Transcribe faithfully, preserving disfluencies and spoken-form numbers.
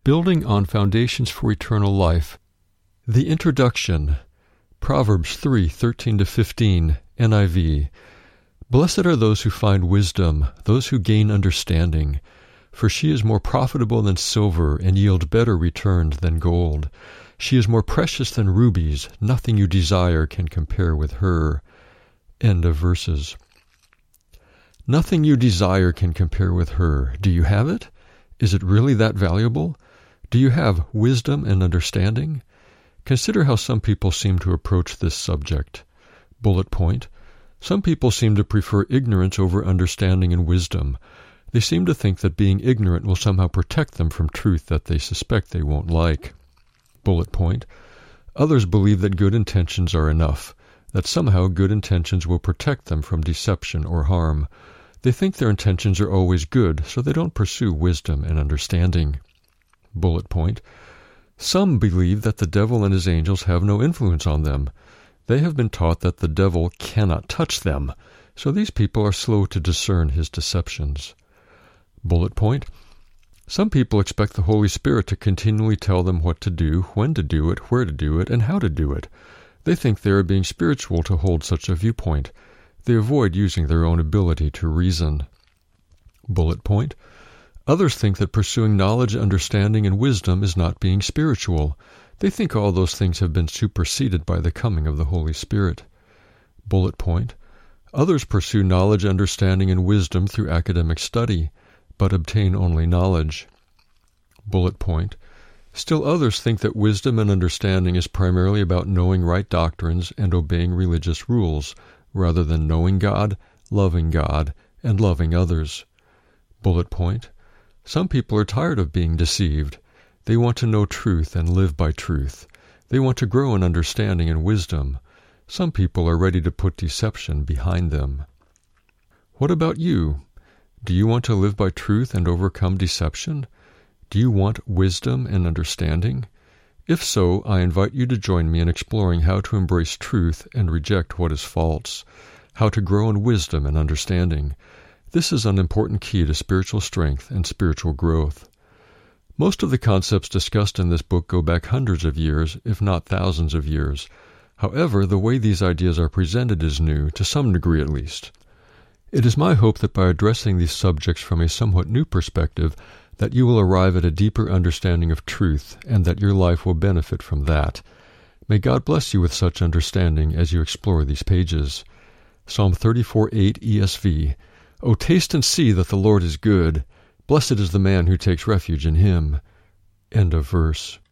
Building on Foundations for Eternal Life. The Introduction. Proverbs three, thirteen to fifteen, N I V. Blessed are those who find wisdom, those who gain understanding. For she is more profitable than silver, and yield better returned than gold. She is more precious than rubies, nothing you desire can compare with her. End of verses. Nothing you desire can compare with her. Do you have it? Is it really that valuable? Do you have wisdom and understanding? Consider how some people seem to approach this subject. Bullet point. Some people seem to prefer ignorance over understanding and wisdom. They seem to think that being ignorant will somehow protect them from truth that they suspect they won't like. Bullet point. Others believe that good intentions are enough, that somehow good intentions will protect them from deception or harm. They think their intentions are always good, so they don't pursue wisdom and understanding. Bullet point. Some believe that the devil and his angels have no influence on them. They have been taught that the devil cannot touch them, so these people are slow to discern his deceptions. Bullet point. Some people expect the Holy Spirit to continually tell them what to do, when to do it, where to do it, and how to do it. They think they are being spiritual to hold such a viewpoint. They avoid using their own ability to reason. Bullet point. Others think that pursuing knowledge, understanding, and wisdom is not being spiritual. They think all those things have been superseded by the coming of the Holy Spirit. Bullet point. Others pursue knowledge, understanding, and wisdom through academic study, but obtain only knowledge. Bullet point. Still others think that wisdom and understanding is primarily about knowing right doctrines and obeying religious rules, rather than knowing God, loving God, and loving others. Bullet point. Some people are tired of being deceived. They want to know truth and live by truth. They want to grow in understanding and wisdom. Some people are ready to put deception behind them. What about you? Do you want to live by truth and overcome deception? Do you want wisdom and understanding? If so, I invite you to join me in exploring how to embrace truth and reject what is false, how to grow in wisdom and understanding. This is an important key to spiritual strength and spiritual growth. Most of the concepts discussed in this book go back hundreds of years, if not thousands of years. However, the way these ideas are presented is new, to some degree at least. It is my hope that by addressing these subjects from a somewhat new perspective, that you will arrive at a deeper understanding of truth, and that your life will benefit from that. May God bless you with such understanding as you explore these pages. Psalm thirty-four eight E S V. O taste and see that the Lord is good. Blessed is the man who takes refuge in him. End of verse.